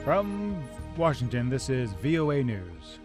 From Washington, this is VOA News.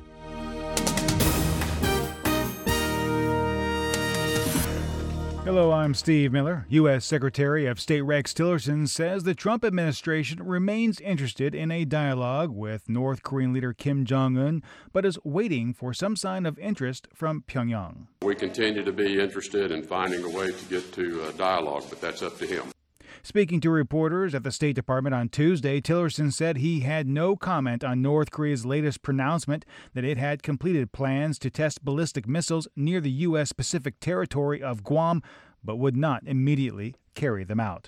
Hello, I'm Steve Miller. U.S. Secretary of State Rex Tillerson says the Trump administration remains interested in a dialogue with North Korean leader Kim Jong-un, but is waiting for some sign of interest from Pyongyang. We continue to be interested in finding a way to get to a dialogue, but that's up to him. Speaking to reporters at the State Department on Tuesday, Tillerson said he had no comment on North Korea's latest pronouncement that it had completed plans to test ballistic missiles near the U.S. Pacific territory of Guam, but would not immediately carry them out.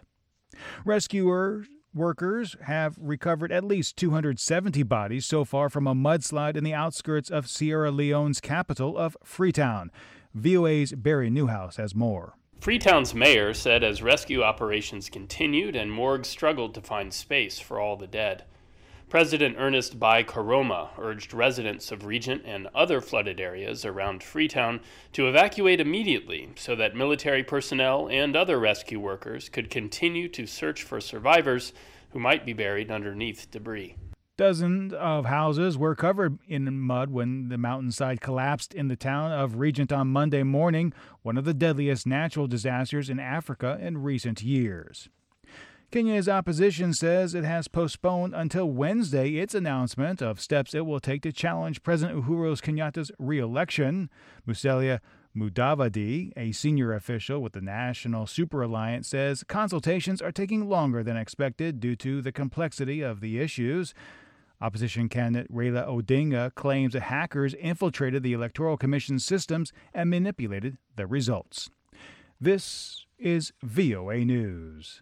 Workers have recovered at least 270 bodies so far from a mudslide in the outskirts of Sierra Leone's capital of Freetown. VOA's Barry Newhouse has more. Freetown's mayor said as rescue operations continued and morgues struggled to find space for all the dead. President Ernest Bai Koroma urged residents of Regent and other flooded areas around Freetown to evacuate immediately so that military personnel and other rescue workers could continue to search for survivors who might be buried underneath debris. Dozens of houses were covered in mud when the mountainside collapsed in the town of Regent on Monday morning, one of the deadliest natural disasters in Africa in recent years. Kenya's opposition says it has postponed until Wednesday its announcement of steps it will take to challenge President Uhuru Kenyatta's re-election. Musalia Mudavadi, a senior official with the National Super Alliance, says consultations are taking longer than expected due to the complexity of the issues. Opposition candidate Raila Odinga claims that hackers infiltrated the Electoral Commission's systems and manipulated the results. This is VOA News.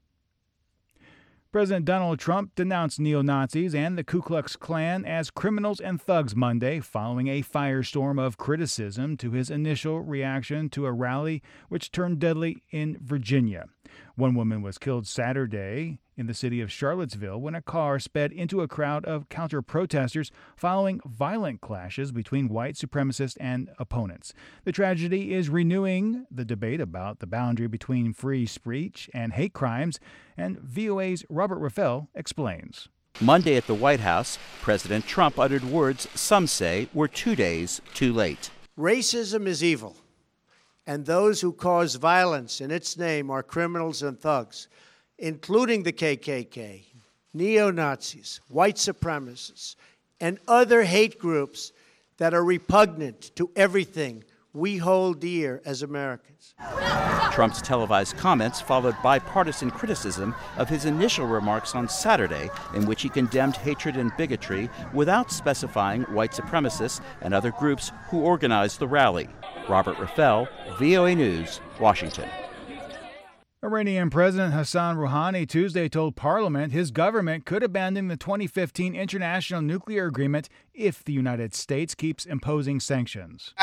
President Donald Trump denounced neo-Nazis and the Ku Klux Klan as criminals and thugs Monday, following a firestorm of criticism to his initial reaction to a rally which turned deadly in Virginia. One woman was killed Saturday in the city of Charlottesville when a car sped into a crowd of counter-protesters following violent clashes between white supremacists and opponents. The tragedy is renewing the debate about the boundary between free speech and hate crimes, and VOA's Robert Raffel explains. Monday at the White House, President Trump uttered words some say were 2 days too late. Racism is evil, and those who cause violence in its name are criminals and thugs, including the KKK, neo-Nazis, white supremacists, and other hate groups that are repugnant to everything we hold dear as Americans. Trump's televised comments followed bipartisan criticism of his initial remarks on Saturday, in which he condemned hatred and bigotry without specifying white supremacists and other groups who organized the rally. Robert Raffel, VOA News, Washington. Iranian President Hassan Rouhani Tuesday told Parliament his government could abandon the 2015 international nuclear agreement if the United States keeps imposing sanctions.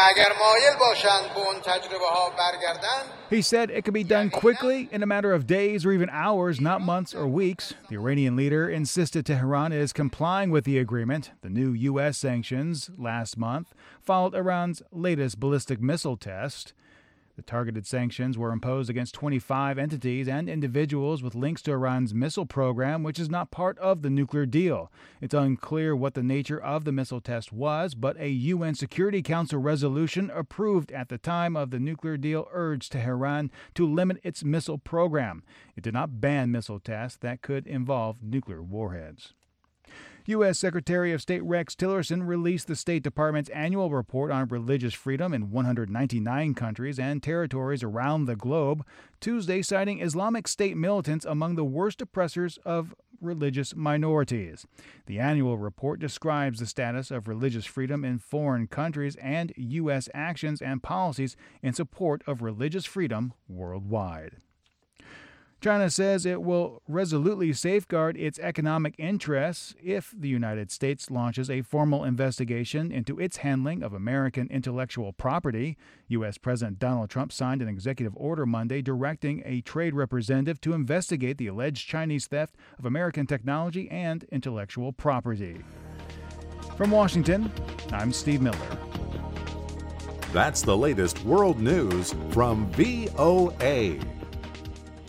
He said it could be done quickly in a matter of days or even hours, not months or weeks. The Iranian leader insisted Tehran is complying with the agreement. The new U.S. sanctions last month followed Iran's latest ballistic missile test. The targeted sanctions were imposed against 25 entities and individuals with links to Iran's missile program, which is not part of the nuclear deal. It's unclear what the nature of the missile test was, but a UN Security Council resolution approved at the time of the nuclear deal urged Tehran to limit its missile program. It did not ban missile tests that could involve nuclear warheads. U.S. Secretary of State Rex Tillerson released the State Department's annual report on religious freedom in 199 countries and territories around the globe, Tuesday citing Islamic State militants among the worst oppressors of religious minorities. The annual report describes the status of religious freedom in foreign countries and U.S. actions and policies in support of religious freedom worldwide. China says it will resolutely safeguard its economic interests if the United States launches a formal investigation into its handling of American intellectual property. U.S. President Donald Trump signed an executive order Monday directing a trade representative to investigate the alleged Chinese theft of American technology and intellectual property. From Washington, I'm Steve Miller. That's the latest world news from VOA.